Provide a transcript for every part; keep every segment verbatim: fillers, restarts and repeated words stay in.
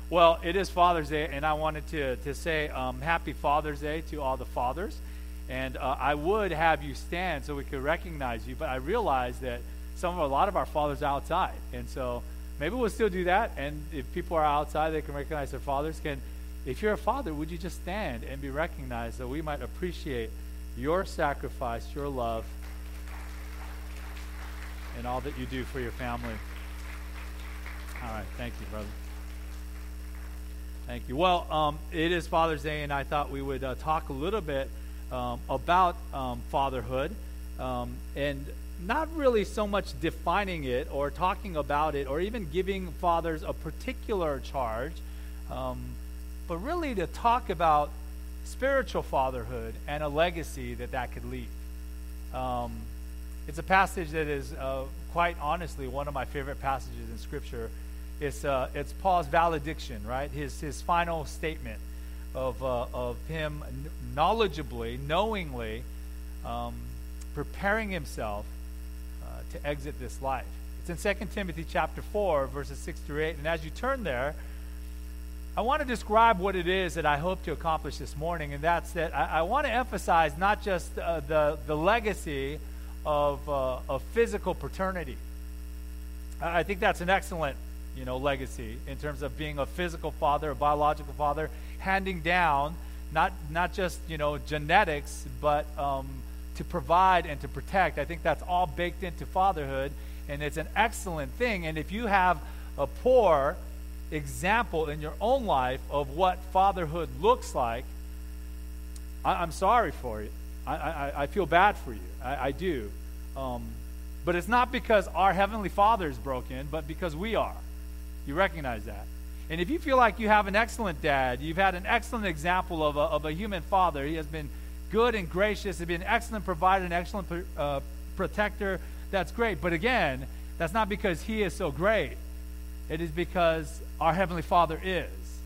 Well, it is Father's Day, and I wanted to, to say um, Happy Father's Day to all the fathers. And uh, I would have you stand so we could recognize you, but I realize that some of a lot of our fathers are outside. And so maybe we'll still do that. And if people are outside, they can recognize their fathers. Can, if you're a father, would you just stand and be recognized so we might appreciate your sacrifice, your love, and all that you do for your family. All right. Thank you, brother. Thank you. Well, um, it is Father's Day, and I thought we would uh, talk a little bit um, about um, fatherhood, um, and not really so much defining it or talking about it or even giving fathers a particular charge, um, but really to talk about spiritual fatherhood and a legacy that that could leave. Um, it's a passage that is uh, quite honestly one of my favorite passages in Scripture. It's uh, it's Paul's valediction, right? His his final statement of uh, of him knowledgeably, knowingly um, preparing himself uh, to exit this life. It's in Second Timothy chapter four, verses six through eight. And as you turn there, I want to describe what it is that I hope to accomplish this morning, and that's that I, I want to emphasize not just uh, the the legacy of uh, of physical paternity. I, I think that's an excellent you know, legacy in terms of being a physical father, a biological father, handing down not not just, you know, genetics, but um, to provide and to protect. I think that's all baked into fatherhood, and it's an excellent thing. And if you have a poor example in your own life of what fatherhood looks like, I, I'm sorry for you. I, I, I feel bad for you. I, I do. Um, but it's not because our Heavenly Father is broken, but because we are. You recognize that. And if you feel like you have an excellent dad, you've had an excellent example of a, of a human father, he has been good and gracious, he's been an excellent provider, an excellent uh, protector, that's great. But again, that's not because he is so great. It is because our Heavenly Father is.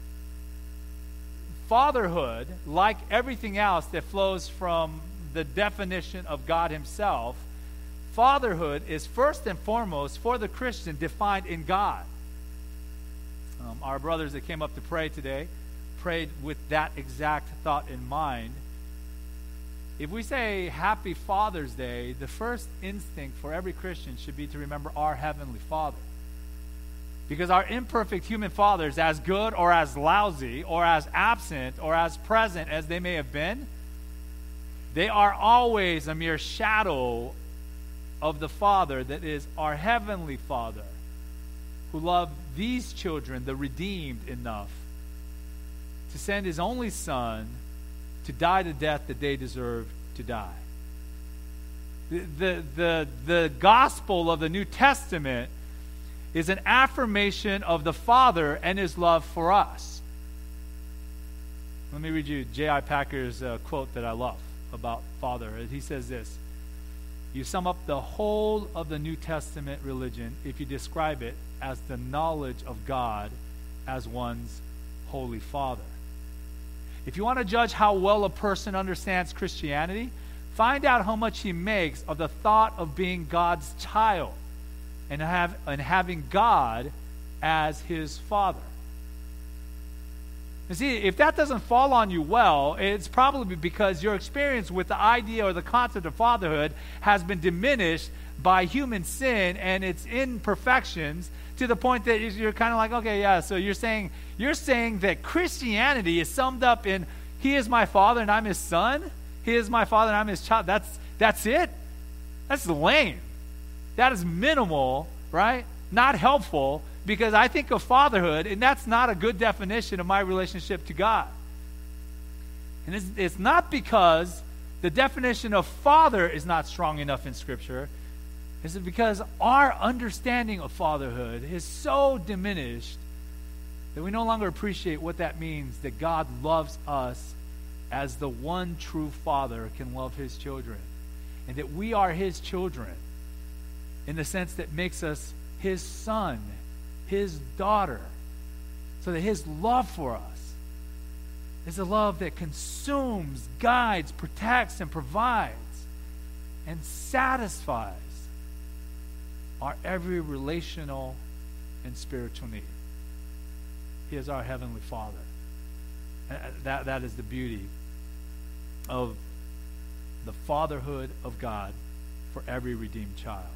Fatherhood, like everything else that flows from the definition of God himself, fatherhood is first and foremost for the Christian defined in God. Um, our brothers that came up to pray today prayed with that exact thought in mind. If we say Happy Father's Day, the first instinct for every Christian should be to remember our Heavenly Father. Because our imperfect human fathers, as good or as lousy or as absent or as present as they may have been, they are always a mere shadow of the Father that is our Heavenly Father, who loved these children, the redeemed, enough to send his only Son to die the death that they deserved to die. The, the, the, the gospel of the New Testament is an affirmation of the Father and his love for us. Let me read you J I Packer's uh, quote that I love about fatherhood. He says this: you sum up the whole of the New Testament religion if you describe it as the knowledge of God as one's Holy Father. If you want to judge how well a person understands Christianity, find out how much he makes of the thought of being God's child and, have, and having God as his Father. You see, if that doesn't fall on you well, it's probably because your experience with the idea or the concept of fatherhood has been diminished by human sin and its imperfections to the point that you're kind of like, okay, yeah, so you're saying you're saying that Christianity is summed up in he is my father and I'm his son? He is my father and I'm his child. That's that's it? That's lame. That is minimal, right? Not helpful, because I think of fatherhood, and that's not a good definition of my relationship to God. And it's, it's not because the definition of father is not strong enough in Scripture. It's because our understanding of fatherhood is so diminished that we no longer appreciate what that means, that God loves us as the one true Father can love his children. And that we are his children in the sense that makes us his son, his daughter, so that his love for us is a love that consumes, guides, protects, and provides, and satisfies our every relational and spiritual need. He is our Heavenly Father. And that, that is the beauty of the fatherhood of God for every redeemed child.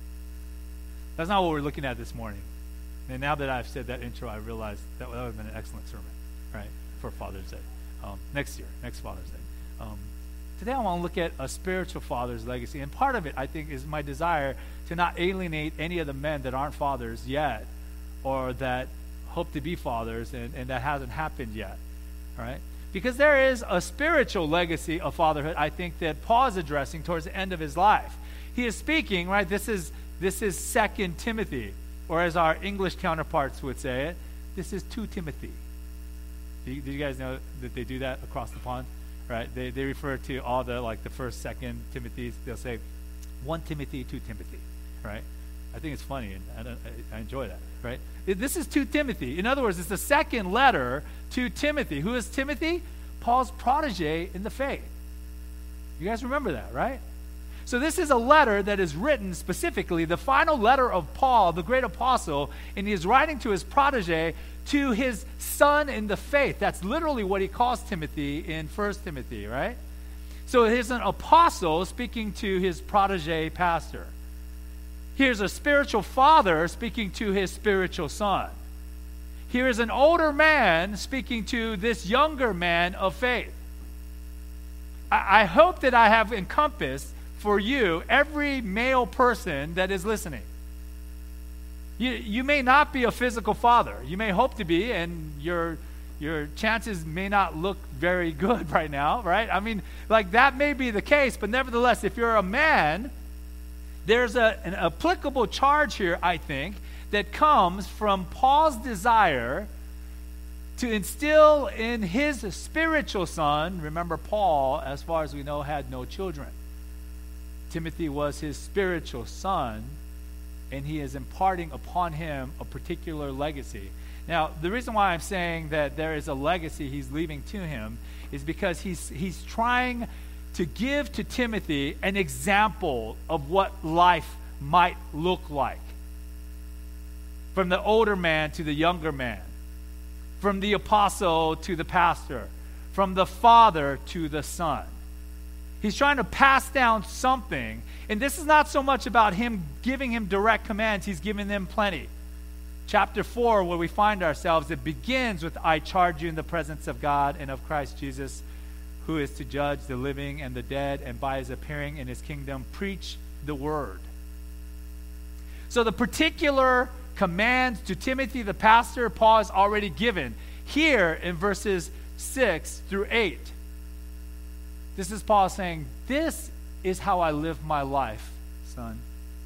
That's not what we're looking at this morning. And now that I've said that intro, I realize that would have been an excellent sermon, right, for Father's Day. Um, next year, next Father's Day. Um, today I want to look at a spiritual father's legacy. And part of it, I think, is my desire to not alienate any of the men that aren't fathers yet or that hope to be fathers and, and that hasn't happened yet, all right? Because there is a spiritual legacy of fatherhood, I think, that Paul is addressing towards the end of his life. He is speaking, right, this is this is Second Timothy. Or as our English counterparts would say it, this is two Timothy. Did you, did you guys know that they do that across the pond? Right? They they refer to all the, like, the first, second Timothys. They'll say one Timothy, two Timothy. Right? I think it's funny, and I, I, I enjoy that. Right? This is two Timothy. In other words, it's the second letter to Timothy. Who is Timothy? Paul's protege in the faith. You guys remember that, right? So this is a letter that is written specifically, the final letter of Paul, the great apostle, and he is writing to his protege, to his son in the faith. That's literally what he calls Timothy in First Timothy, right? So here's an apostle speaking to his protege pastor. Here's a spiritual father speaking to his spiritual son. Here is an older man speaking to this younger man of faith. I, I hope that I have encompassed for you every male person that is listening. You, you may not be a physical father. You may hope to be, and your your chances may not look very good right now, right? I mean, like, that may be the case, but nevertheless, if you're a man, there's a, an applicable charge here, I think, that comes from Paul's desire to instill in his spiritual son. Remember, Paul, as far as we know, had no children. Timothy was his spiritual son, and he is imparting upon him a particular legacy. Now, the reason why I'm saying that there is a legacy he's leaving to him is because he's he's trying to give to Timothy an example of what life might look like. From the older man to the younger man. From the apostle to the pastor. From the father to the son. He's trying to pass down something. And this is not so much about him giving him direct commands. He's giving them plenty. Chapter four, where we find ourselves, it begins with, I charge you in the presence of God and of Christ Jesus, who is to judge the living and the dead, and by his appearing in his kingdom, preach the word. So the particular commands to Timothy, the pastor, Paul has already given. Here in verses six through eight. This is Paul saying, this is how I live my life, son.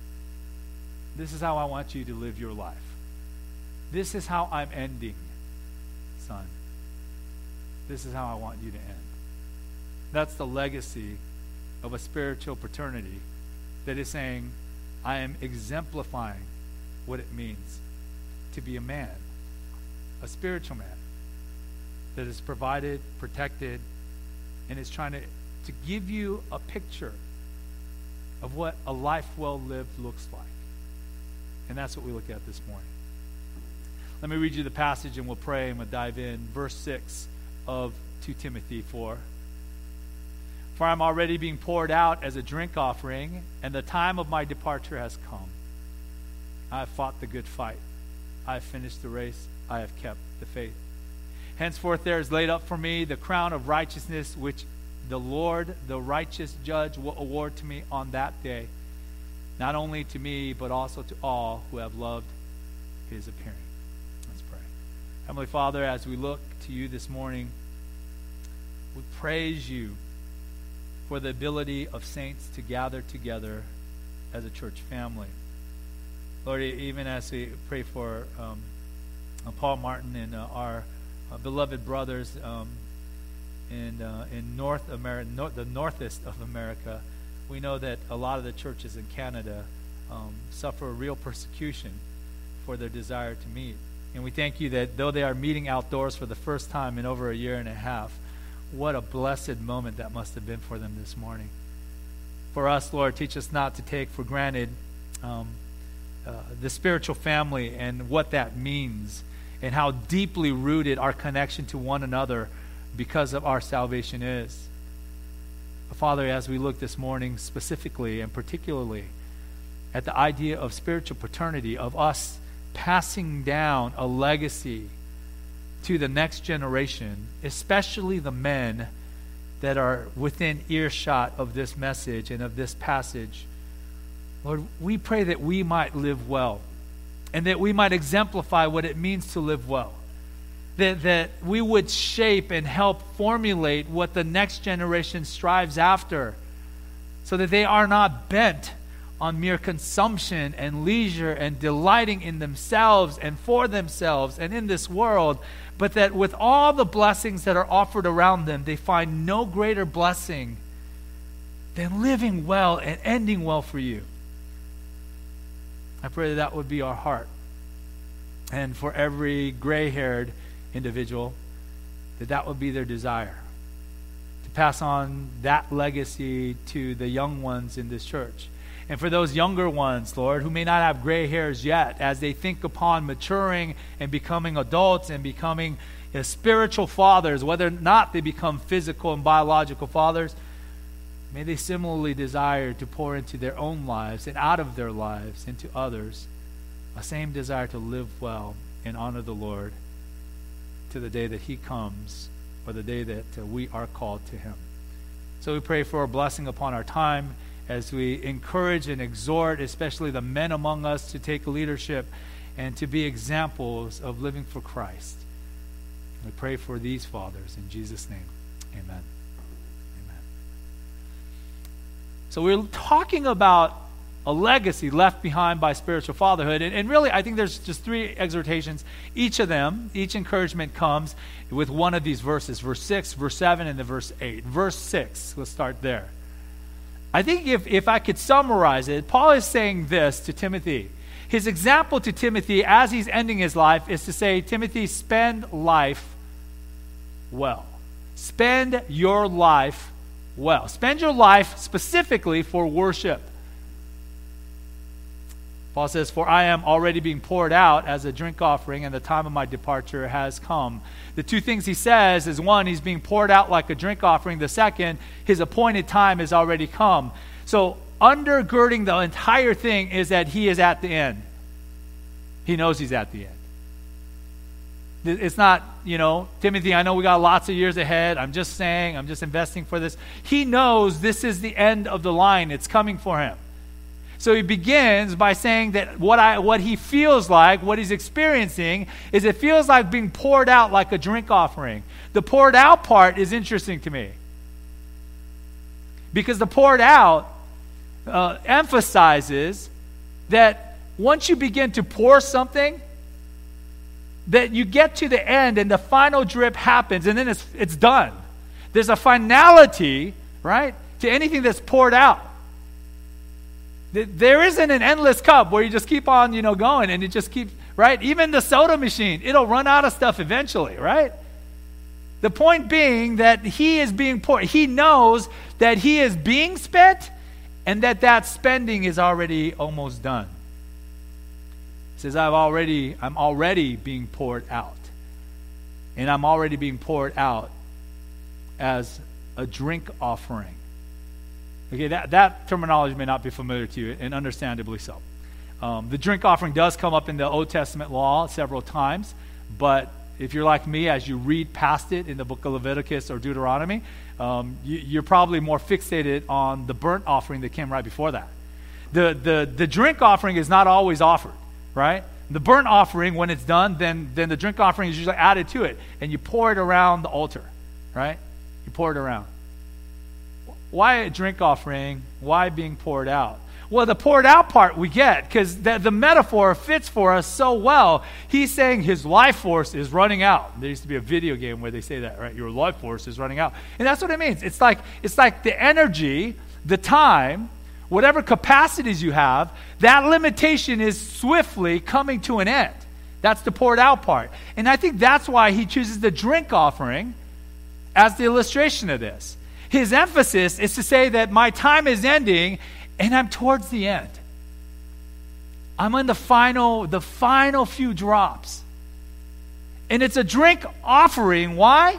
This is how I want you to live your life. This is how I'm ending, son. This is how I want you to end. That's the legacy of a spiritual paternity that is saying, I am exemplifying what it means to be a man, a spiritual man that is provided, protected, and is trying to, to give you a picture of what a life well lived looks like. And that's what we look at this morning. Let me read you the passage and we'll pray and we'll dive in. Verse six of Second Timothy four. For I am already being poured out as a drink offering, and the time of my departure has come. I have fought the good fight. I have finished the race. I have kept the faith. Henceforth there is laid up for me the crown of righteousness, which the Lord, the righteous judge, will award to me on that day, not only to me, but also to all who have loved his appearing. Let's pray. Heavenly Father, as we look to you this morning, we praise you for the ability of saints to gather together as a church family. Lord, even as we pray for um, Paul Martin and uh, our uh, beloved brothers um, in uh, in North America, nor- the northest of America, we know that a lot of the churches in Canada um, suffer real persecution for their desire to meet. And we thank you that though they are meeting outdoors for the first time in over a year and a half, what a blessed moment that must have been for them this morning. For us, Lord, teach us not to take for granted um, uh, the spiritual family and what that means. and how deeply rooted our connection to one another because of our salvation is. Father, as we look this morning specifically and particularly at the idea of spiritual paternity, of us passing down a legacy to the next generation, especially the men that are within earshot of this message and of this passage, Lord, we pray that we might live well and that we might exemplify what it means to live well. That, that we would shape and help formulate what the next generation strives after, so that they are not bent on mere consumption and leisure and delighting in themselves and for themselves and in this world, but that with all the blessings that are offered around them, they find no greater blessing than living well and ending well for you. I pray that that would be our heart. And for every gray-haired individual, that that would be their desire, to pass on that legacy to the young ones in this church. And for those younger ones, Lord, who may not have gray hairs yet, as they think upon maturing and becoming adults and becoming you know, spiritual fathers, whether or not they become physical and biological fathers, may they similarly desire to pour into their own lives and out of their lives into others a same desire to live well and honor the Lord to the day that he comes, or the day that uh, we are called to him. So we pray for a blessing upon our time as we encourage and exhort, especially the men among us, to take leadership and to be examples of living for Christ. We pray for these fathers in Jesus' name. Amen. Amen. So we're talking about a legacy left behind by spiritual fatherhood. And, and really, I think there's just three exhortations. Each of them, each encouragement comes with one of these verses, verse six, verse seven, and then verse eight. Verse six, let's start there. I think if, if I could summarize it, Paul is saying this to Timothy. His example to Timothy as he's ending his life is to say, Timothy, spend life well. Spend your life well. Spend your life specifically for worship. Paul says, for I am already being poured out as a drink offering, and the time of my departure has come. The two things he says is, one, he's being poured out like a drink offering. The second, his appointed time has already come. So undergirding the entire thing is that he is at the end. He knows he's at the end. It's not, you know, Timothy, I know we got lots of years ahead. I'm just saying, I'm just investing for this. He knows this is the end of the line. It's coming for him. So he begins by saying that what I what he feels like, what he's experiencing, is it feels like being poured out like a drink offering. The poured out part is interesting to me. Because the poured out uh, emphasizes that once you begin to pour something, that you get to the end and the final drip happens and then it's it's done. There's a finality, right, to anything that's poured out. There isn't an endless cup where you just keep on, you know, going and it just keeps, right? Even the soda machine, it'll run out of stuff eventually, right? The point being that he is being poured. He knows that he is being spent and that that spending is already almost done. He says, I've already, I'm already being poured out. And I'm already being poured out as a drink offering. Okay, that, that terminology may not be familiar to you, and understandably so. Um, the drink offering does come up in the Old Testament law several times, but if you're like me, as you read past it in the book of Leviticus or Deuteronomy, um, you, you're probably more fixated on the burnt offering that came right before that. The, the, the drink offering is not always offered, right? The burnt offering, when it's done, then, then the drink offering is usually added to it, and you pour it around the altar, right? You pour it around. Why a drink offering? Why being poured out? Well, the poured out part we get because the, the metaphor fits for us so well. He's saying his life force is running out. There used to be a video game where they say that, right? Your life force is running out. And that's what it means. It's like, it's like the energy, the time, whatever capacities you have, that limitation is swiftly coming to an end. That's the poured out part. And I think that's why he chooses the drink offering as the illustration of this. His emphasis is to say that my time is ending and I'm towards the end. I'm on the final, the final few drops. And it's a drink offering. Why?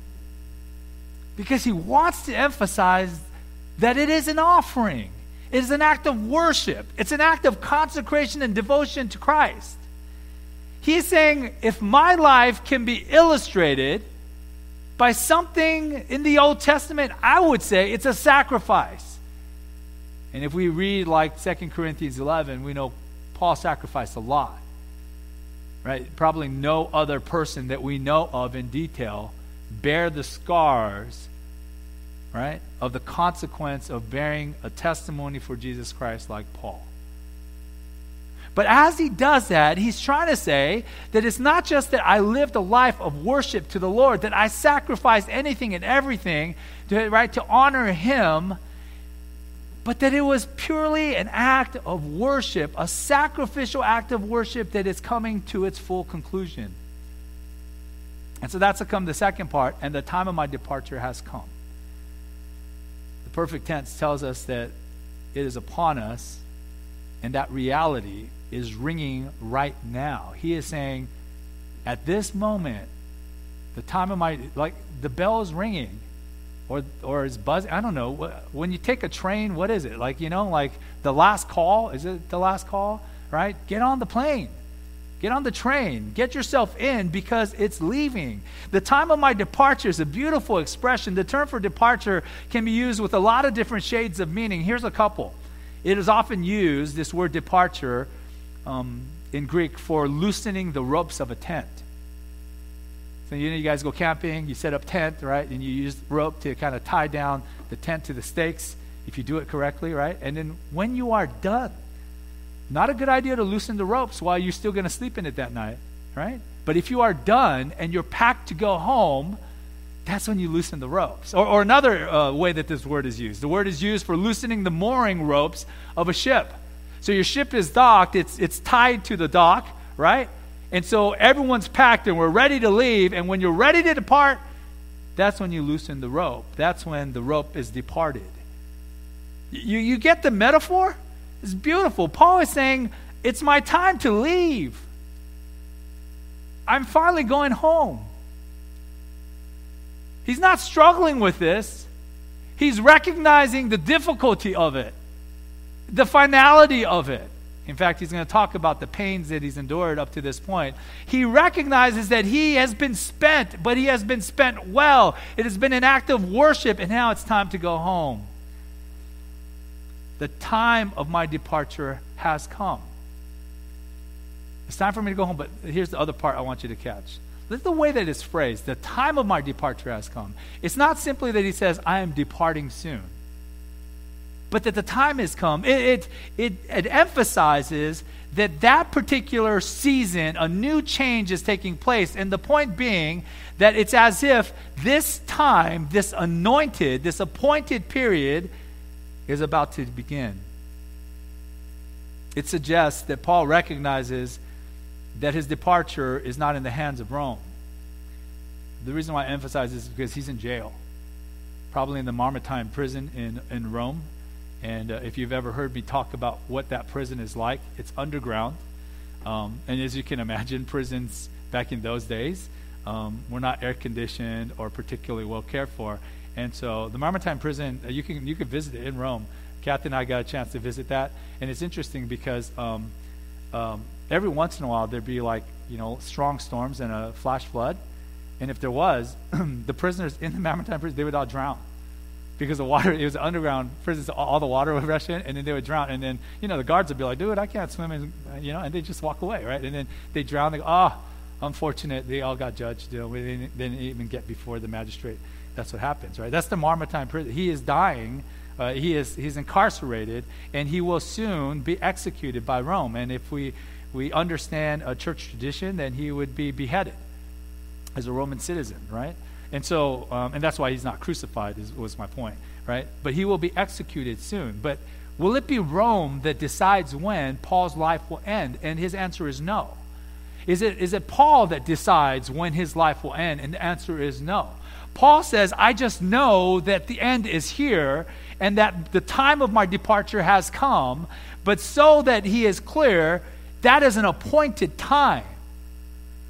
Because he wants to emphasize that it is an offering. It is an act of worship. It's an act of consecration and devotion to Christ. He's saying, if my life can be illustrated by something in the Old Testament, I would say it's a sacrifice. And if we read like Second Corinthians eleven, we know Paul sacrificed a lot. Right? Probably no other person that we know of in detail bear the scars, right, of the consequence of bearing a testimony for Jesus Christ like Paul. But as he does that, he's trying to say that it's not just that I lived a life of worship to the Lord, that I sacrificed anything and everything to, right, to honor him, but that it was purely an act of worship, a sacrificial act of worship that is coming to its full conclusion. And so that's come the second part, and the time of my departure has come. The perfect tense tells us that it is upon us, and that reality is ringing right now. He is saying, at this moment, the time of my, like the bell is ringing, or or is buzzing. I don't know. When you take a train, what is it? Like, you know, like the last call? Is it the last call? Right? Get on the plane. Get on the train. Get yourself in because it's leaving. The time of my departure is a beautiful expression. The term for departure can be used with a lot of different shades of meaning. Here's a couple. It is often used, this word departure, um, in Greek for loosening the ropes of a tent. So you know, you guys go camping, you set up tent, right? And you use rope to kind of tie down the tent to the stakes if you do it correctly, right? And then when you are done, not a good idea to loosen the ropes while you're still going to sleep in it that night, right? But if you are done and you're packed to go home, that's when you loosen the ropes. Or, or another uh, way that this word is used. The word is used for loosening the mooring ropes of a ship. So your ship is docked, it's it's tied to the dock, right? And so everyone's packed and we're ready to leave. And when you're ready to depart, that's when you loosen the rope. That's when the rope is departed. You, you get the metaphor? It's beautiful. Paul is saying, it's my time to leave. I'm finally going home. He's not struggling with this. He's recognizing the difficulty of it, the finality of it. In fact, he's going to talk about the pains that he's endured up to this point. He recognizes that he has been spent, but he has been spent well. It has been an act of worship, and now it's time to go home. The time of my departure has come. It's time for me to go home, but here's the other part I want you to catch. Look at the way that it's phrased. The time of my departure has come. It's not simply that he says, I am departing soon, but that the time has come. It, it, it, it emphasizes that that particular season, a new change is taking place. And the point being that it's as if this time, this anointed, this appointed period is about to begin. It suggests that Paul recognizes that his departure is not in the hands of Rome. The reason why I emphasize this is because he's in jail, probably in the Mamertine prison in, in Rome. And uh, if you've ever heard me talk about what that prison is like, it's underground. Um, and as you can imagine, prisons back in those days um, were not air-conditioned or particularly well cared for. And so the Mamertine prison, uh, you can you can visit it in Rome. Kathy and I got a chance to visit that. And it's interesting because um, um, every once in a while there'd be like, you know, strong storms and a flash flood. And if there was, the prisoners in the Mamertine prison, they would all drown. Because the water, it was an underground prison, so all the water would rush in, and then they would drown. And then, you know, the guards would be like, dude, I can't swim, and, you know, and they just walk away, right? And then they drown. They go, oh, unfortunate, they all got judged. You know, they didn't, they didn't even get before the magistrate. That's what happens, right? That's the Mamertine prison. He is dying. Uh, he is he's incarcerated, and he will soon be executed by Rome. And if we, we understand a church tradition, then he would be beheaded as a Roman citizen, right? And so, um, and that's why he's not crucified, is, was my point, right? But he will be executed soon. But will it be Rome that decides when Paul's life will end? And his answer is no. Is it is it Paul that decides when his life will end? And the answer is no. Paul says, I just know that the end is here and that the time of my departure has come, but so that he is clear, that is an appointed time.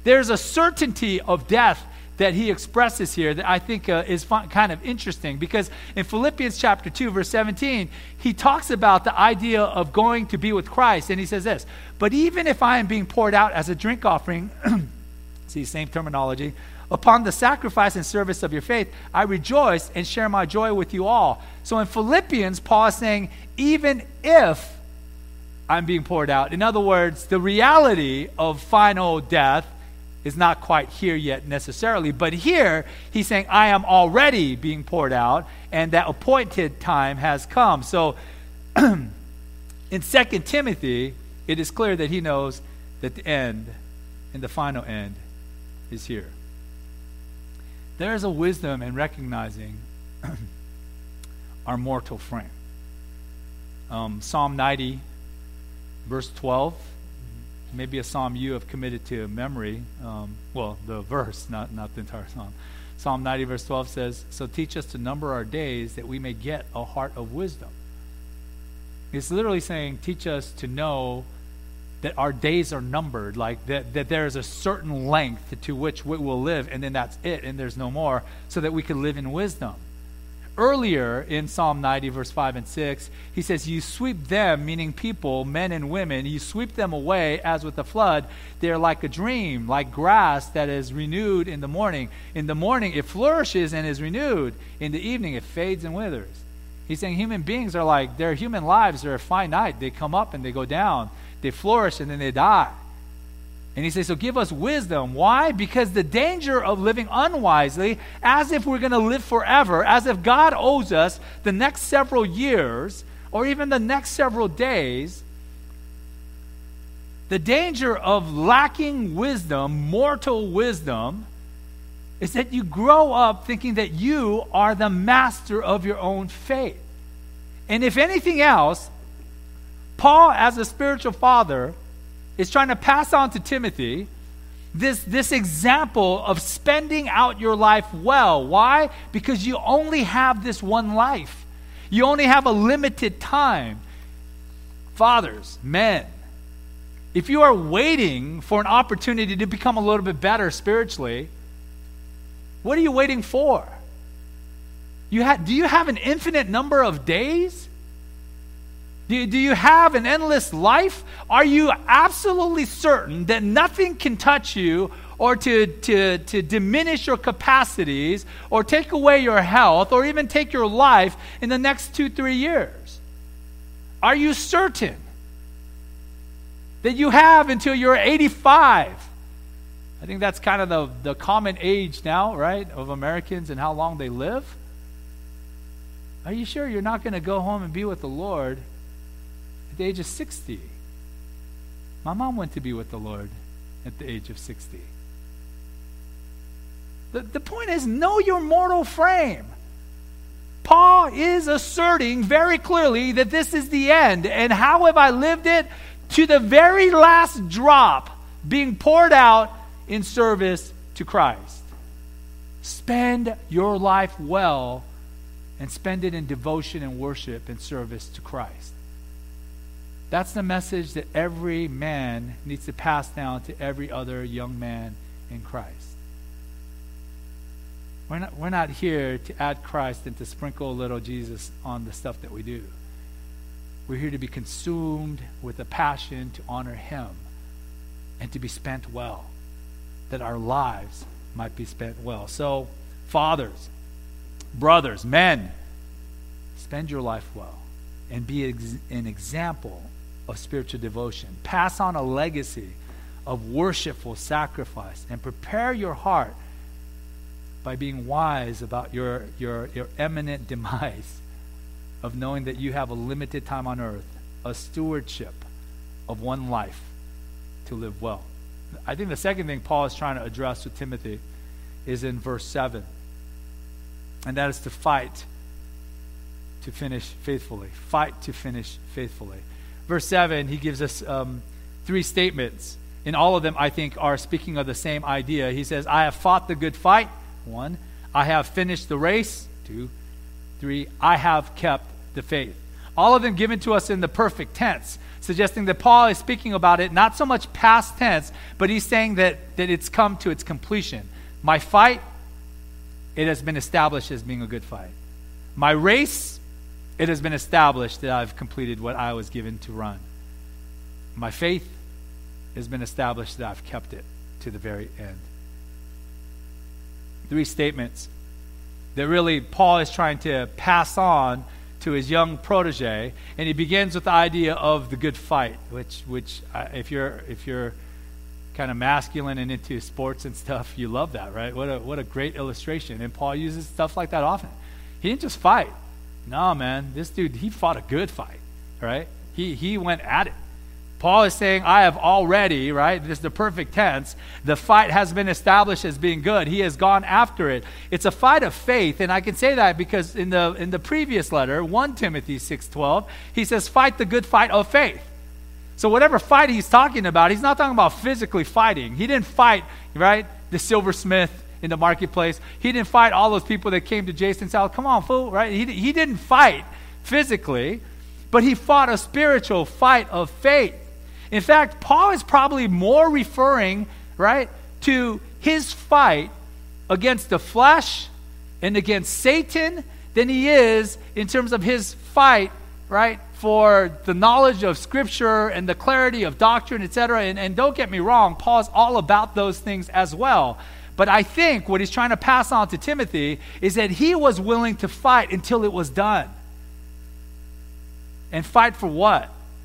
There's a certainty of death that he expresses here that I think uh, is fun, kind of interesting, because in Philippians chapter two, verse seventeen, he talks about the idea of going to be with Christ, and he says this, but even if I am being poured out as a drink offering, see, same terminology, upon the sacrifice and service of your faith, I rejoice and share my joy with you all. So in Philippians, Paul is saying, even if I'm being poured out, in other words, the reality of final death is not quite here yet necessarily, but here he's saying, I am already being poured out, and that appointed time has come. So in Second Timothy, it is clear that he knows that the end and the final end is here. There is a wisdom in recognizing our mortal frame. Um, Psalm ninety, verse twelve, maybe a psalm you have committed to memory. Um, well, the verse, not, not the entire psalm. Psalm ninety, verse twelve says, so teach us to number our days that we may get a heart of wisdom. It's literally saying, teach us to know that our days are numbered, like that, that there is a certain length to which we will live, and then that's it, and there's no more, so that we can live in wisdom. Earlier in Psalm ninety, verse five and six, he says, you sweep them, meaning people, men and women, you sweep them away as with a flood. They are like a dream, like grass that is renewed in the morning. In the morning it flourishes and is renewed. In the evening it fades and withers. He's saying human beings are like, their human lives are finite. They come up and they go down. They flourish and then they die. And he says, so give us wisdom. Why? Because the danger of living unwisely, as if we're going to live forever, as if God owes us the next several years, or even the next several days, the danger of lacking wisdom, mortal wisdom, is that you grow up thinking that you are the master of your own fate. And if anything else, Paul, as a spiritual father, is trying to pass on to Timothy this, this example of spending out your life well. Why? Because you only have this one life. You only have a limited time. Fathers, men, if you are waiting for an opportunity to become a little bit better spiritually, what are you waiting for? You ha- do you have an infinite number of days? Do, do you have an endless life? Are you absolutely certain that nothing can touch you or to, to, to diminish your capacities or take away your health or even take your life in the next two, three years? Are you certain that you have until you're eighty-five? I think that's kind of the, the common age now, right, of Americans and how long they live. Are you sure you're not going to go home and be with the Lord at the age of sixty? My mom went to be with the Lord at the age of sixty. The, the point is, know your mortal frame. Paul is asserting very clearly that this is the end. And how have I lived it? To the very last drop being poured out in service to Christ. Spend your life well and spend it in devotion and worship and service to Christ. That's the message that every man needs to pass down to every other young man in Christ. We're not, we're not here to add Christ and to sprinkle a little Jesus on the stuff that we do. We're here to be consumed with a passion to honor Him and to be spent well, that our lives might be spent well. So, fathers, brothers, men, spend your life well and be ex- an example of spiritual devotion. Pass on a legacy of worshipful sacrifice and prepare your heart by being wise about your, your, your imminent demise, of knowing that you have a limited time on earth, a stewardship of one life to live well. I think the second thing Paul is trying to address with Timothy is in verse seven, and that is to fight to finish faithfully. Fight to finish faithfully. Verse seven, he gives us um, three statements. And all of them, I think, are speaking of the same idea. He says, I have fought the good fight. One. I have finished the race. Two. Three. I have kept the faith. All of them given to us in the perfect tense. suggesting that Paul is speaking about it not so much past tense, but he's saying that, that it's come to its completion. My fight, it has been established as being a good fight. My race, it has been established that I've completed what I was given to run. My faith has been established that I've kept it to the very end. Three statements that really Paul is trying to pass on to his young protege, and he begins with the idea of the good fight, which, which uh, if you're if you're kind of masculine and into sports and stuff, you love that, right? What a what a great illustration. And Paul uses stuff like that often. He didn't just fight. No, man, this dude, he fought a good fight, right? He he went at it. Paul is saying, I have already, right? This is the perfect tense. The fight has been established as being good. He has gone after it. It's a fight of faith, and I can say that because in the in the previous letter, First Timothy six twelve, he says, fight the good fight of faith. So whatever fight he's talking about, he's not talking about physically fighting. He didn't fight, right, the silversmith in the marketplace. He didn't fight all those people that came to Jason and said, come on, fool, right? He, he didn't fight physically, but he fought a spiritual fight of faith. In fact, Paul is probably more referring, right, to his fight against the flesh and against Satan than he is in terms of his fight, right, for the knowledge of Scripture and the clarity of doctrine, et cetera. And, and don't get me wrong, Paul's all about those things as well. But I think what he's trying to pass on to Timothy is that he was willing to fight until it was done. And fight for what?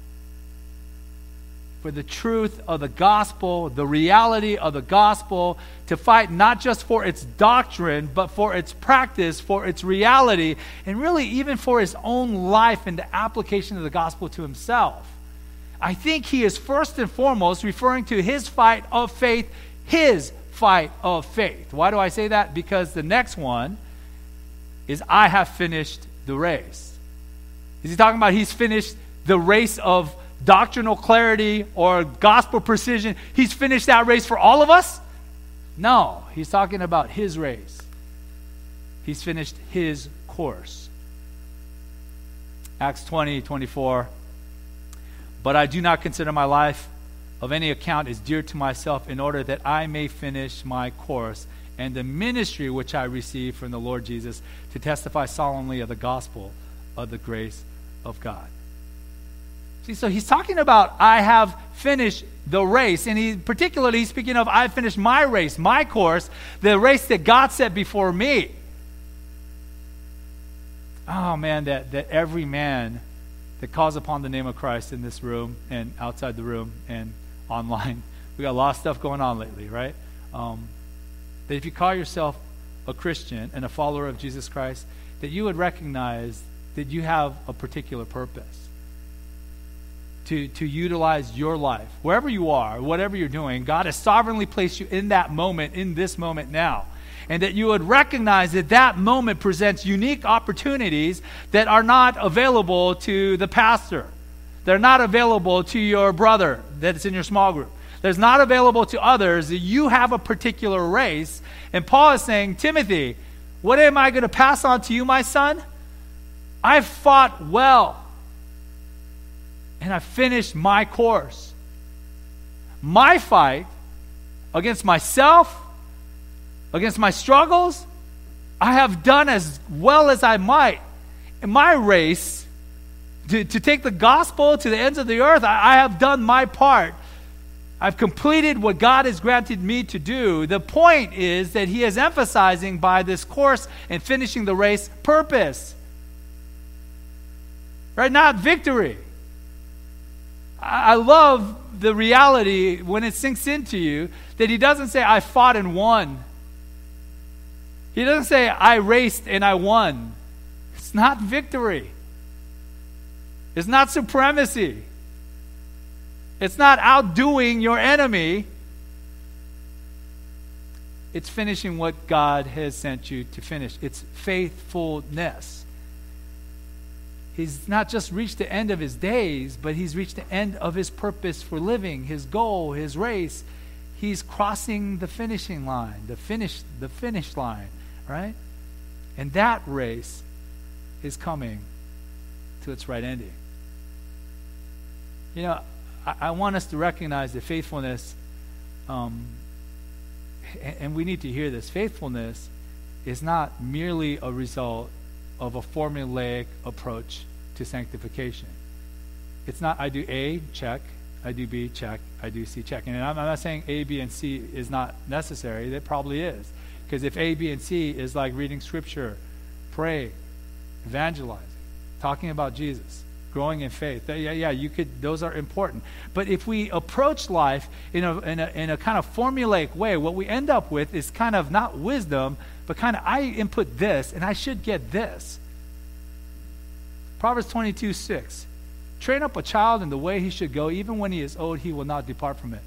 For the truth of the gospel, the reality of the gospel, to fight not just for its doctrine, but for its practice, for its reality, and really even for his own life and the application of the gospel to himself. I think he is first and foremost referring to his fight of faith, his fight of faith. Why do I say that? Because the next one is, I have finished the race. Is he talking about he's finished the race of doctrinal clarity or gospel precision? He's finished that race for all of us? No, he's talking about his race. He's finished his course. Acts twenty, twenty-four. But I do not consider my life of any account as dear to myself, in order that I may finish my course and the ministry which I received from the Lord Jesus, to testify solemnly of the gospel of the grace of God. See, so he's talking about, I have finished the race. And he particularly he's speaking of, I've finished my race, my course, the race that God set before me. Oh, man, that, that every man that calls upon the name of Christ in this room and outside the room and online, we got a lot of stuff going on lately, right? Um, that if you call yourself a Christian and a follower of Jesus Christ, that you would recognize that you have a particular purpose. To, to utilize your life, wherever you are, whatever you're doing, God has sovereignly placed you in that moment, in this moment now. And that you would recognize that that moment presents unique opportunities that are not available to the pastor. They're not available to your brother that's in your small group. There's not available to others. You have a particular race. And Paul is saying, Timothy, what am I going to pass on to you, my son? I've fought well. And I finished my course. My fight against myself, against my struggles, I have done as well as I might. In my race, to, to take the gospel to the ends of the earth, I, I have done my part. I've completed what God has granted me to do. The point is that he is emphasizing by this course and finishing the race, purpose. Right? Not victory. I love the reality when it sinks into you that he doesn't say, I fought and won. He doesn't say, I raced and I won. It's not victory. It's not supremacy. It's not outdoing your enemy. It's finishing what God has sent you to finish. It's faithfulness. He's not just reached the end of his days, but he's reached the end of his purpose for living, his goal, his race. He's crossing the finishing line, the finish, the finish line, right? And that race is coming to its right ending. You know, I, I want us to recognize that faithfulness, um, and, and we need to hear this, faithfulness is not merely a result of a formulaic approach to sanctification. It's not I do A, check, I do B, check, I do C, check. And I'm, I'm not saying A, B, and C is not necessary. It probably is. Because if A, B, and C is like reading scripture, praying, evangelizing, talking about Jesus, growing in faith, yeah, yeah, you could. Those are important. But if we approach life in a, in a in a kind of formulaic way, what we end up with is kind of not wisdom, but kind of I input this, and I should get this. Proverbs twenty-two six. Train up a child in the way he should go, even when he is old, he will not depart from it.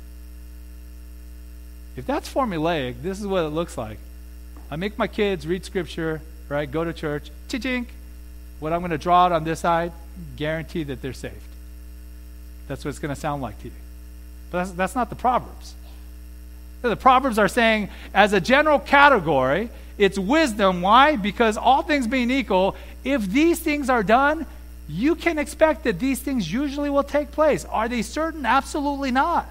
If that's formulaic, this is what it looks like. I make my kids read scripture, right? Go to church, chink. What I'm going to draw out on this side, guarantee that they're saved. That's what it's going to sound like to you. But that's, that's not the Proverbs. The Proverbs are saying, as a general category, it's wisdom. Why? Because all things being equal, if these things are done, you can expect that these things usually will take place. Are they certain? Absolutely not.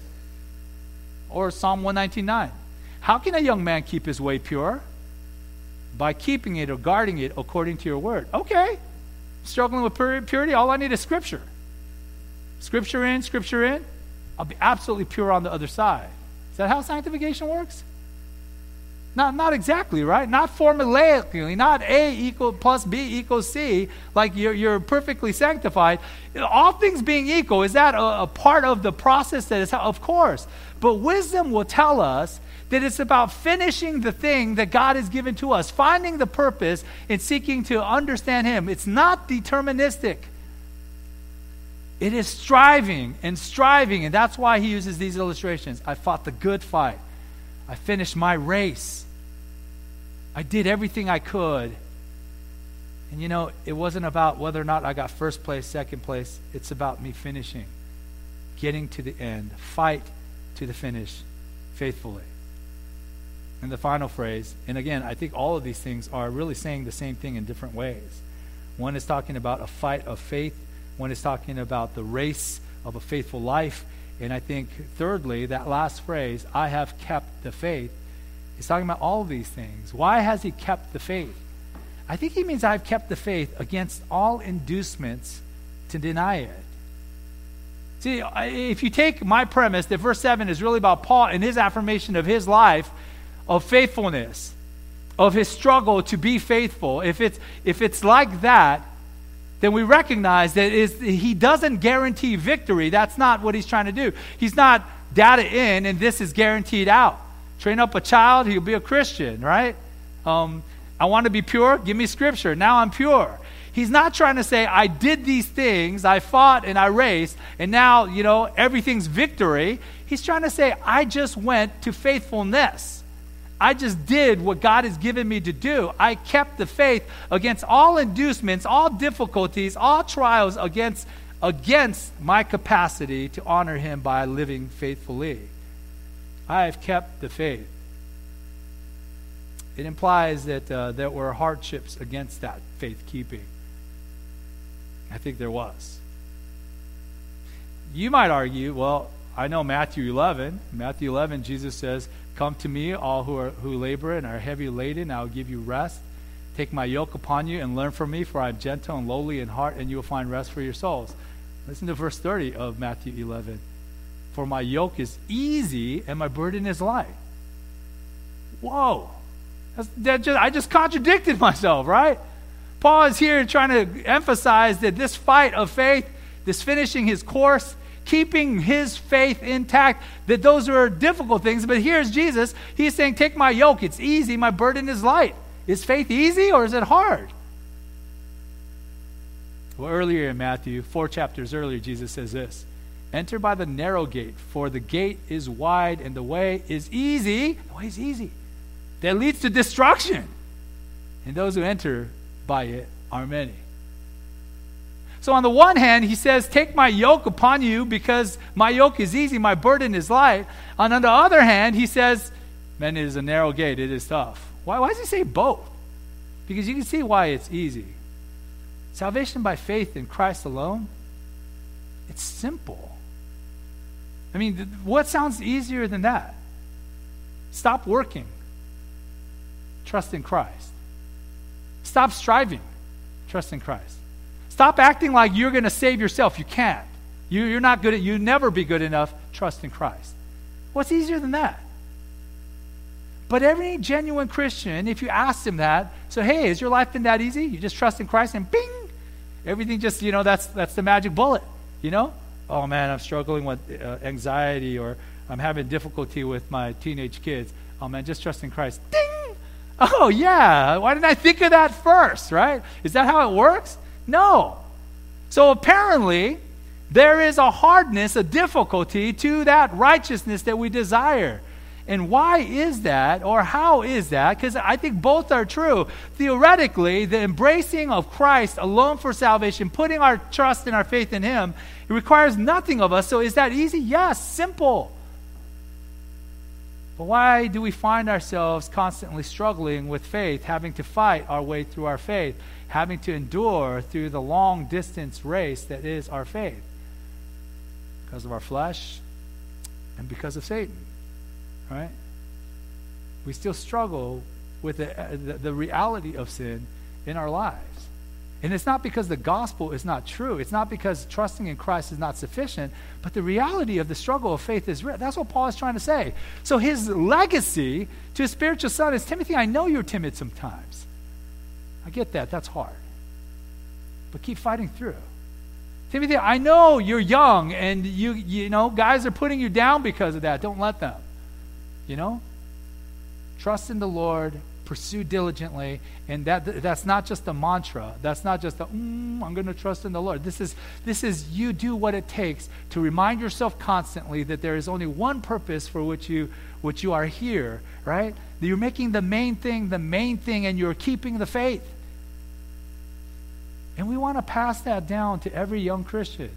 Or Psalm one nineteen nine. How can a young man keep his way pure? By keeping it or guarding it according to your word. Okay. Struggling with purity, all I need is scripture. Scripture in, scripture in. I'll be absolutely pure on the other side. Is that how sanctification works? Not, not exactly, right? Not formulaically, not A equal plus B equals C, like you're, you're perfectly sanctified. All things being equal, is that a, a part of the process that is? Of course. But wisdom will tell us that it's about finishing the thing that God has given to us, finding the purpose and seeking to understand Him. It's not deterministic. It is striving and striving, and that's why He uses these illustrations. I fought the good fight. I finished my race. I did everything I could. And you know, it wasn't about whether or not I got first place, second place. It's about me finishing, getting to the end, fight to the finish faithfully. And the final phrase, and again, I think all of these things are really saying the same thing in different ways. One is talking about a fight of faith. One is talking about the race of a faithful life. And I think, thirdly, that last phrase, I have kept the faith, he's talking about all of these things. Why has he kept the faith? I think he means I've kept the faith against all inducements to deny it. See, if you take my premise that verse seven is really about Paul and his affirmation of his life, of faithfulness, of his struggle to be faithful, if it's, if it's like that, then we recognize that is, he doesn't guarantee victory. That's not what he's trying to do. He's not data in and this is guaranteed out. Train up a child, he'll be a Christian, right? Um, I want to be pure, give me scripture. Now I'm pure. He's not trying to say, I did these things, I fought and I raced, and now, you know, everything's victory. He's trying to say, I just went to faithfulness. I just did what God has given me to do. I kept the faith against all inducements, all difficulties, all trials against, against my capacity to honor Him by living faithfully. I have kept the faith. It implies that uh, there were hardships against that faith keeping. I think there was. You might argue, well, I know Matthew eleven. Matthew eleven, Jesus says, come to me, all who are who labor and are heavy laden, I will give you rest. Take my yoke upon you and learn from me, for I am gentle and lowly in heart, and you will find rest for your souls. Listen to verse thirty of Matthew eleven. For my yoke is easy and my burden is light. Whoa. That's, that just, I just contradicted myself, right? Paul is here trying to emphasize that this fight of faith, this finishing his course, keeping his faith intact, that those are difficult things. But here's Jesus. He's saying, take my yoke. It's easy. My burden is light. Is faith easy or is it hard? Well, earlier in Matthew, four chapters earlier, Jesus says this. Enter by the narrow gate, for the gate is wide and the way is easy. The way is easy. That leads to destruction. And those who enter by it are many. So on the one hand, he says, take my yoke upon you because my yoke is easy, my burden is light. And on the other hand, he says, man, it is a narrow gate, it is tough. Why, why does he say both? Because you can see why it's easy. Salvation by faith in Christ alone It's simple. I mean, th- what sounds easier than that? Stop working. Trust in Christ. Stop striving. Trust in Christ. Stop acting like you're going to save yourself. You can't. You, you're not good at, you'll never be good enough. Trust in Christ. What's easier than that? But every genuine Christian, if you ask them that, so hey, has your life been that easy? You just trust in Christ and bing, everything just, you know, that's that's the magic bullet, you know? Oh man, I'm struggling with uh, anxiety, or I'm having difficulty with my teenage kids. Oh man, just trust in Christ. Ding! Oh yeah, why didn't I think of that first, right? Is that how it works? No. So apparently, there is a hardness, a difficulty to that righteousness that we desire. And why is that, or how is that? Because I think both are true. Theoretically, the embracing of Christ alone for salvation, putting our trust and our faith in Him, it requires nothing of us. So is that easy? Yes, simple. But why do we find ourselves constantly struggling with faith, having to fight our way through our faith, having to endure through the long distance race that is our faith? Because of our flesh and because of Satan. Right? We still struggle with the, uh, the, the reality of sin in our lives. And it's not because the gospel is not true. It's not because trusting in Christ is not sufficient, but the reality of the struggle of faith is real. That's what Paul is trying to say. So his legacy to his spiritual son is, Timothy, I know you're timid sometimes. I get that. That's hard. But keep fighting through. Timothy, I know you're young and you you know guys are putting you down because of that. Don't let them. You know, trust in the Lord, pursue diligently, and that that's not just a mantra. That's not just a, mm, I'm going to trust in the Lord. This is this is you do what it takes to remind yourself constantly that there is only one purpose for which you which you are here, right? That you're making the main thing the main thing, and you're keeping the faith. And we want to pass that down to every young Christian,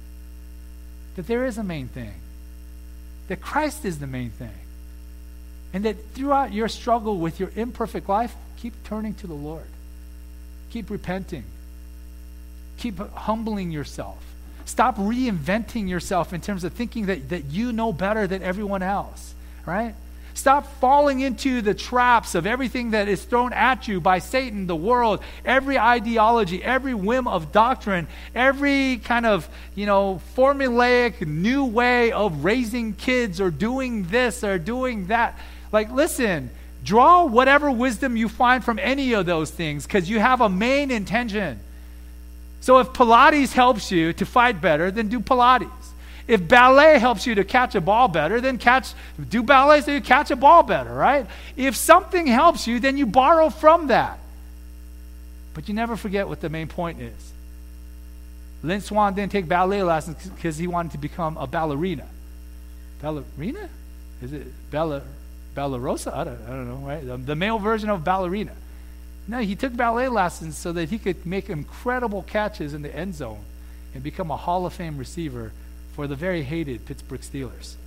that there is a main thing, that Christ is the main thing. And that throughout your struggle with your imperfect life, keep turning to the Lord. Keep repenting. Keep humbling yourself. Stop reinventing yourself in terms of thinking that, that you know better than everyone else, right? Stop falling into the traps of everything that is thrown at you by Satan, the world, every ideology, every whim of doctrine, every kind of, you know, formulaic new way of raising kids or doing this or doing that. Like, listen, draw whatever wisdom you find from any of those things, because you have a main intention. So if Pilates helps you to fight better, then do Pilates. If ballet helps you to catch a ball better, then catch do ballet so you catch a ball better, right? If something helps you, then you borrow from that. But you never forget what the main point is. Lynn Swan didn't take ballet lessons because he wanted to become a ballerina. Ballerina? Is it Bella? Ballarosa? I don't, I don't know, right? The, the male version of ballerina. No, he took ballet lessons so that he could make incredible catches in the end zone and become a Hall of Fame receiver for the very hated Pittsburgh Steelers.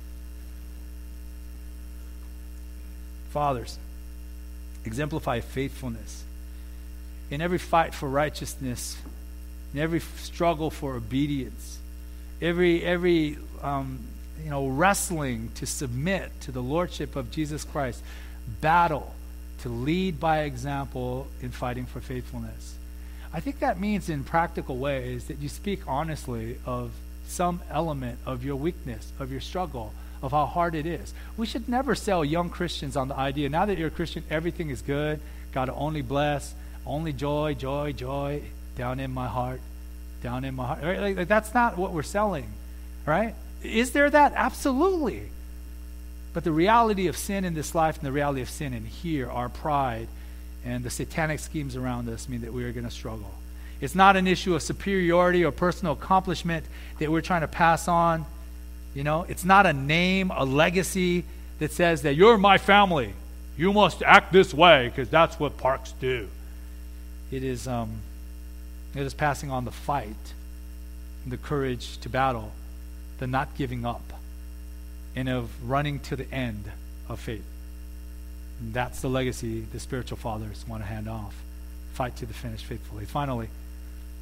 Fathers, exemplify faithfulness in every fight for righteousness, in every struggle for obedience, every every um, you know, wrestling to submit to the lordship of Jesus Christ, battle to lead by example in fighting for faithfulness. I think that means in practical ways that you speak honestly of some element of your weakness, of your struggle, of how hard it is. We should never sell young Christians on the idea, now that you're a Christian, everything is good, God will only bless, only joy, joy, joy, down in my heart, down in my heart. Right? Like, like, that's not what we're selling, right? Is there that? Absolutely. But the reality of sin in this life and the reality of sin in here, our pride and the satanic schemes around us mean that we are going to struggle. It's not an issue of superiority or personal accomplishment that we're trying to pass on. You know, it's not a name, a legacy that says that you're my family. You must act this way because that's what Parks do. It is, um, it is passing on the fight, the courage to battle, the not giving up, and of running to the end of faith. And that's the legacy the spiritual fathers want to hand off. Fight to the finish faithfully. Finally,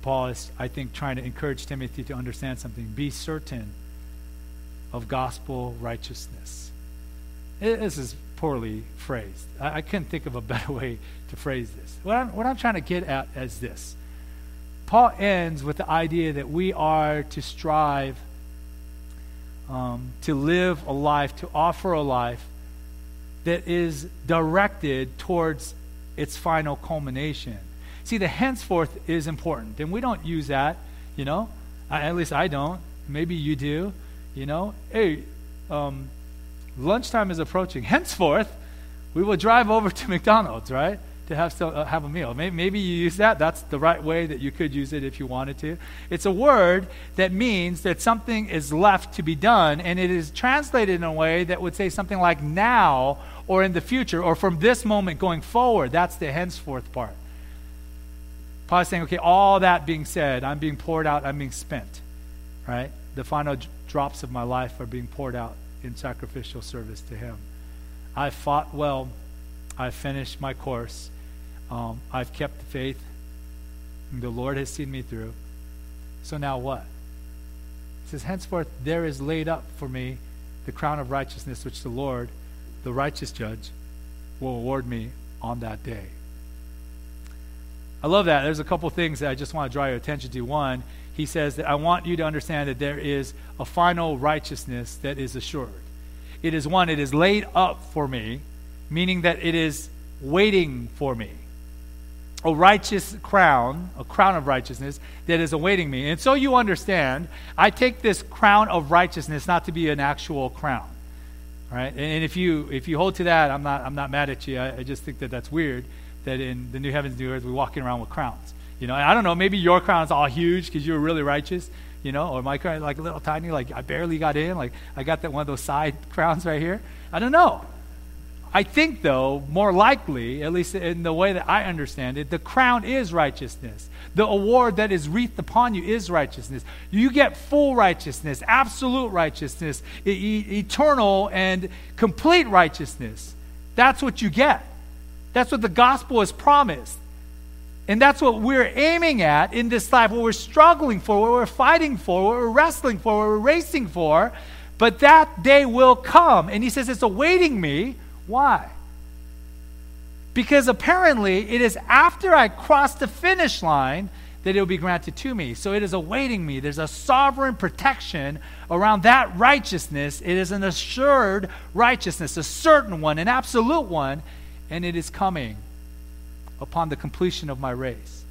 Paul is, I think, trying to encourage Timothy to understand something. Be certain of gospel righteousness. It, this is poorly phrased. I, I couldn't think of a better way to phrase this. What I'm, what I'm trying to get at is this. Paul ends with the idea that we are to strive um, to live a life, to offer a life that is directed towards its final culmination. See, the henceforth is important, and we don't use that, you know. I, at least I don't. Maybe you do, you know. Hey, um, lunchtime is approaching. Henceforth, we will drive over to McDonald's, right, to have so, uh, have a meal. Maybe, maybe you use that. That's the right way that you could use it if you wanted to. It's a word that means that something is left to be done, and it is translated in a way that would say something like now or in the future or from this moment going forward. That's the henceforth part. Paul's saying, okay, all that being said, I'm being poured out, I'm being spent, right? The final d- drops of my life are being poured out in sacrificial service to him. I've fought well. I've finished my course. Um, I've kept the faith. The Lord has seen me through. So now what? He says, henceforth there is laid up for me the crown of righteousness, which the Lord, the righteous judge, will award me on that day. I love that. There's a couple things that I just want to draw your attention to. One, he says that I want you to understand that there is a final righteousness that is assured. It is one, it is laid up for me, meaning that it is waiting for me. A righteous crown, a crown of righteousness that is awaiting me. And so you understand, I take this crown of righteousness not to be an actual crown. All right? And if you if you hold to that, I'm not I'm not mad at you. I, I just think that that's weird that in the new heavens, new earth, we're walking around with crowns. You know, and I don't know, maybe your crown's all huge because you were really righteous, you know, or my crown like a little tiny, like I barely got in, like I got that one of those side crowns right here. I don't know. I think, though, more likely, at least in the way that I understand it, the crown is righteousness. The award that is wreathed upon you is righteousness. You get full righteousness, absolute righteousness, e- e- eternal and complete righteousness. That's what you get. That's what the gospel has promised. And that's what we're aiming at in this life, what we're struggling for, what we're fighting for, what we're wrestling for, what we're racing for. But that day will come. And he says it's awaiting me. Why? Because apparently it is after I cross the finish line that it will be granted to me. So it is awaiting me. There's a sovereign protection around that righteousness. It is an assured righteousness, a certain one, an absolute one, and it is coming upon the completion of my race.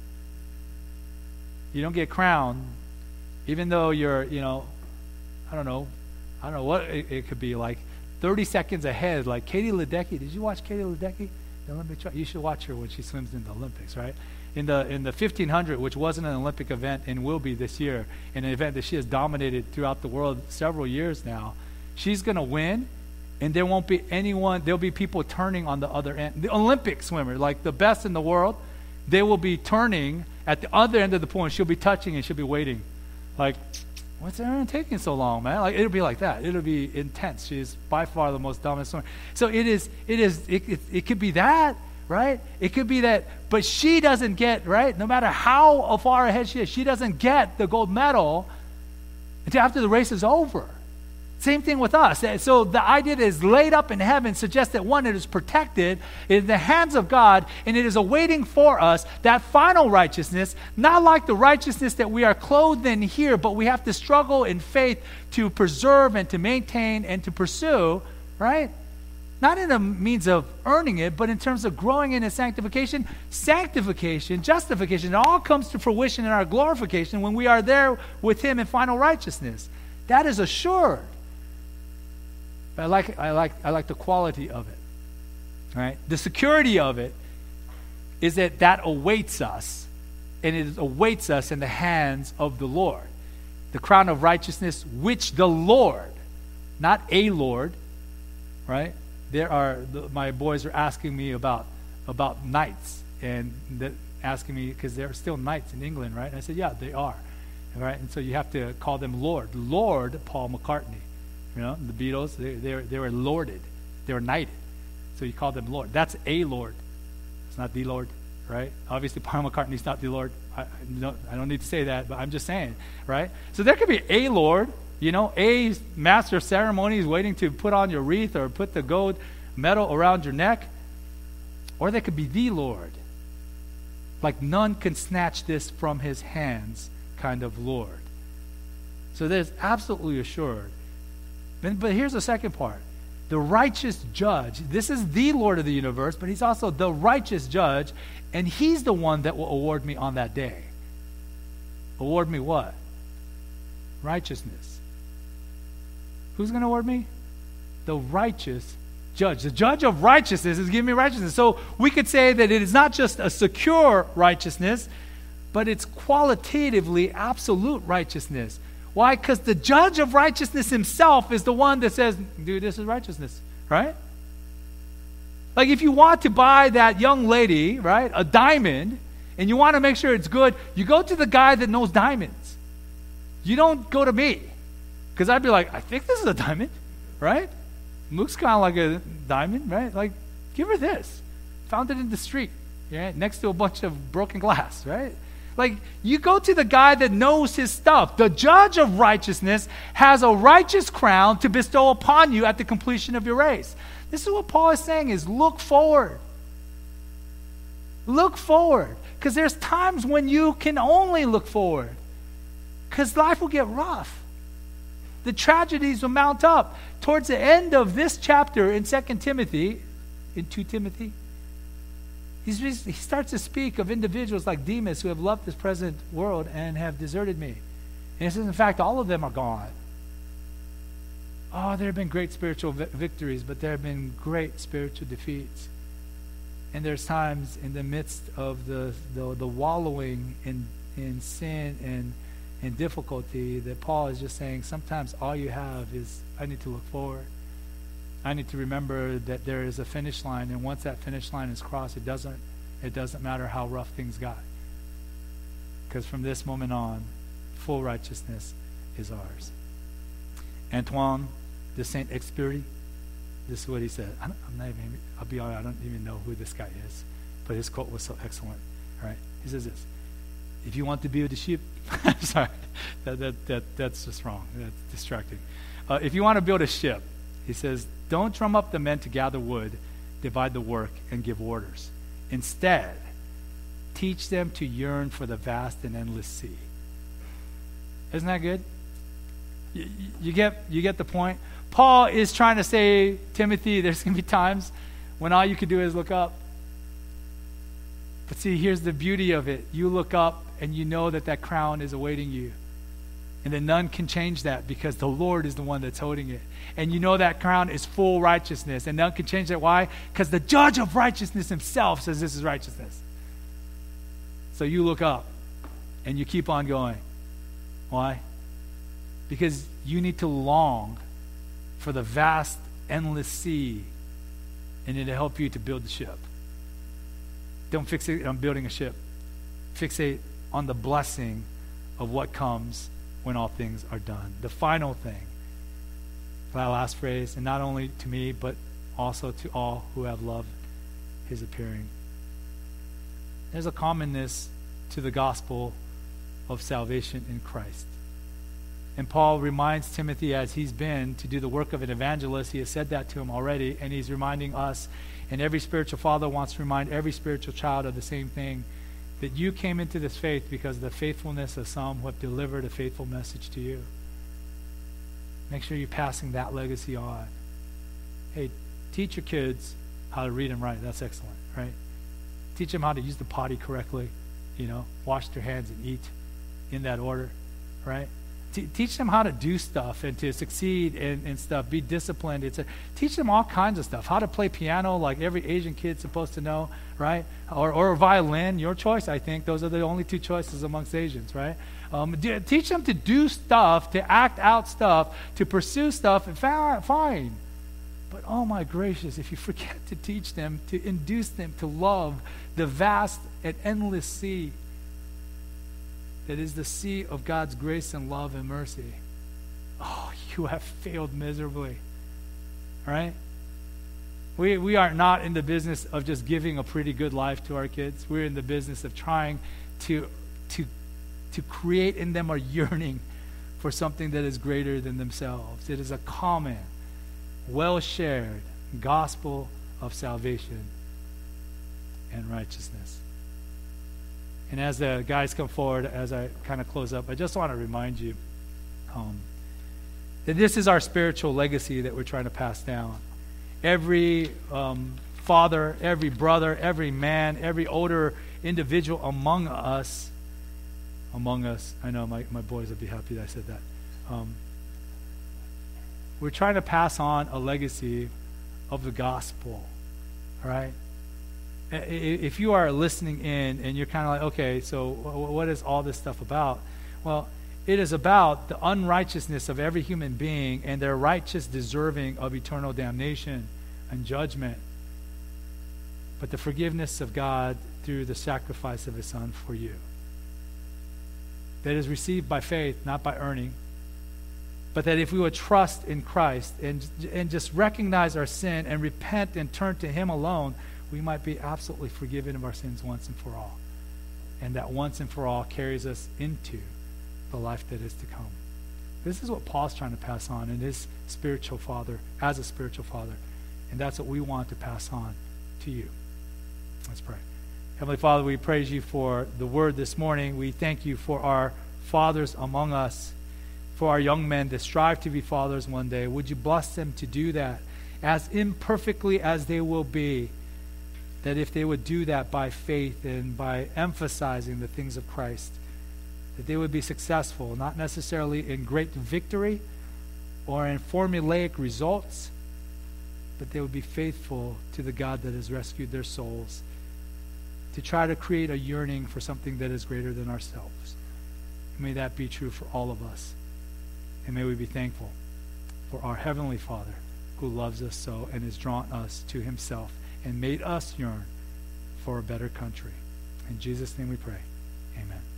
You don't get crowned, even though you're, you know, I don't know, I don't know what it, it could be like. thirty seconds ahead, like Katie Ledecky. Did you watch Katie Ledecky? The Olympic tri- you should watch her when she swims in the Olympics, right? In the in the fifteen hundred, which wasn't an Olympic event and will be this year, in an event that she has dominated throughout the world several years now, she's going to win, and there won't be anyone, there'll be people turning on the other end. The Olympic swimmer, like the best in the world, they will be turning at the other end of the pool, and she'll be touching and she'll be waiting. Like, what's Erin taking so long, man? Like, it'll be like that. It'll be intense. She is by far the most dominant swimmer. So it is, it is, it, it, it could be that, right? It could be that, but she doesn't get, right? No matter how far ahead she is, she doesn't get the gold medal until after the race is over. Same thing with us. So the idea that is laid up in heaven suggests that one, it is protected in the hands of God, and it is awaiting for us that final righteousness, not like the righteousness that we are clothed in here, but we have to struggle in faith to preserve and to maintain and to pursue, right? Not in a means of earning it, but in terms of growing in His sanctification. Sanctification, justification, it all comes to fruition in our glorification when we are there with Him in final righteousness. That is assured. But I like I like I like the quality of it. Right? The security of it is that that awaits us, and it awaits us in the hands of the Lord. The crown of righteousness which the Lord, not a Lord, right? There are the, my boys are asking me about about knights, and the, asking me because there are still knights in England, right? And I said, yeah, they are. Right? And so you have to call them Lord. Lord Paul McCartney. You know, the Beatles, they, they, were, they were lorded. They were knighted. So you call them Lord. That's a Lord. It's not the Lord. right? Obviously, Paul McCartney's not the Lord. I, I, don't, I don't need to say that, but I'm just saying, right? So there could be a Lord, you know, a master of ceremonies waiting to put on your wreath or put the gold medal around your neck. Or there could be the Lord. Like none can snatch this from his hands kind of Lord. So there's absolutely assured. But, but here's the second part. The righteous judge. This is the Lord of the universe, but he's also the righteous judge, and he's the one that will award me on that day. Award me what? Righteousness. Who's going to award me? The righteous judge. The judge of righteousness is giving me righteousness. So we could say that it is not just a secure righteousness, but it's qualitatively absolute righteousness. Why? Because the judge of righteousness himself is the one that says, dude, this is righteousness, right? Like if you want to buy that young lady, right, a diamond, and you want to make sure it's good, you go to the guy that knows diamonds. You don't go to me. Because I'd be like, I think this is a diamond, right? Looks kind of like a diamond, right? Like, give her this. Found it in the street, right? Next to a bunch of broken glass, right? Like, you go to the guy that knows his stuff. The judge of righteousness has a righteous crown to bestow upon you at the completion of your race. This is what Paul is saying is look forward. Look forward. Because there's times when you can only look forward. Because life will get rough. The tragedies will mount up. Towards the end of this chapter in Second Timothy, in Second Timothy, he's, he starts to speak of individuals like Demas who have loved this present world and have deserted me. And he says, in fact, all of them are gone. Oh, there have been great spiritual vi- victories, but there have been great spiritual defeats. And there's times in the midst of the the, the wallowing in, in sin and and difficulty that Paul is just saying, sometimes all you have is, I need to look forward. I need to remember that there is a finish line, and once that finish line is crossed, it doesn't it doesn't matter how rough things got. Because from this moment on, full righteousness is ours. Antoine de Saint-Exupéry, this is what he said. I don't, I'm not even, I'll be honest, I don't even know who this guy is, but his quote was so excellent. All right, he says this: if you want to build a ship, I'm sorry, that, that, that, that's just wrong. That's distracting. Uh, if you want to build a ship, he says, don't drum up the men to gather wood, divide the work, and give orders. Instead, teach them to yearn for the vast and endless sea. Isn't that good? You, you get you get the point? Paul is trying to say, Timothy, there's going to be times when all you can do is look up. But see, here's the beauty of it. You look up and you know that that crown is awaiting you. And then none can change that because the Lord is the one that's holding it. And you know that crown is full righteousness. And none can change that. Why? Because the judge of righteousness himself says this is righteousness. So you look up and you keep on going. Why? Because you need to long for the vast, endless sea, and it'll help you to build the ship. Don't fixate on building a ship. Fixate on the blessing of what comes when all things are done. The final thing, that last phrase, and not only to me, but also to all who have loved his appearing. There's a commonness to the gospel of salvation in Christ. And Paul reminds Timothy, as he's been to do the work of an evangelist, he has said that to him already, and he's reminding us, and every spiritual father wants to remind every spiritual child of the same thing, that you came into this faith because of the faithfulness of some who have delivered a faithful message to you. Make sure you're passing that legacy on. Hey, teach your kids how to read and write. That's excellent, right? Teach them how to use the potty correctly, you know, wash their hands and eat in that order, right? T- teach them how to do stuff and to succeed in, in stuff. Be disciplined. It's a, teach them all kinds of stuff. How to play piano like every Asian kid's supposed to know, right? Or or violin, your choice, I think. Those are the only two choices amongst Asians, right? Um, do, teach them to do stuff, to act out stuff, to pursue stuff. Fine. But oh my gracious, if you forget to teach them, to induce them to love the vast and endless sea that is the sea of God's grace and love and mercy, oh, you have failed miserably. All right? We, we are not in the business of just giving a pretty good life to our kids. We're in the business of trying to, to, to create in them a yearning for something that is greater than themselves. It is a common, well-shared gospel of salvation and righteousness. And as the guys come forward, as I kind of close up, I just want to remind you um, that this is our spiritual legacy that we're trying to pass down. Every um, father, every brother, every man, every older individual among us, among us, I know my, my boys would be happy that I said that. Um, we're trying to pass on a legacy of the gospel, all right? If you are listening in and you're kind of like, okay, so what is all this stuff about? Well, it is about the unrighteousness of every human being and their righteous deserving of eternal damnation and judgment, but the forgiveness of God through the sacrifice of his Son for you. That is received by faith, not by earning, but that if we would trust in Christ and, and just recognize our sin and repent and turn to him alone, we might be absolutely forgiven of our sins once and for all. And that once and for all carries us into the life that is to come. This is what Paul's trying to pass on in his spiritual father, as a spiritual father. And that's what we want to pass on to you. Let's pray. Heavenly Father, we praise you for the word this morning. We thank you for our fathers among us, for our young men that strive to be fathers one day. Would you bless them to do that as imperfectly as they will be, that if they would do that by faith and by emphasizing the things of Christ, that they would be successful, not necessarily in great victory or in formulaic results, but they would be faithful to the God that has rescued their souls, to try to create a yearning for something that is greater than ourselves. May that be true for all of us. And may we be thankful for our Heavenly Father who loves us so and has drawn us to himself and made us yearn for a better country. In Jesus' name we pray. Amen.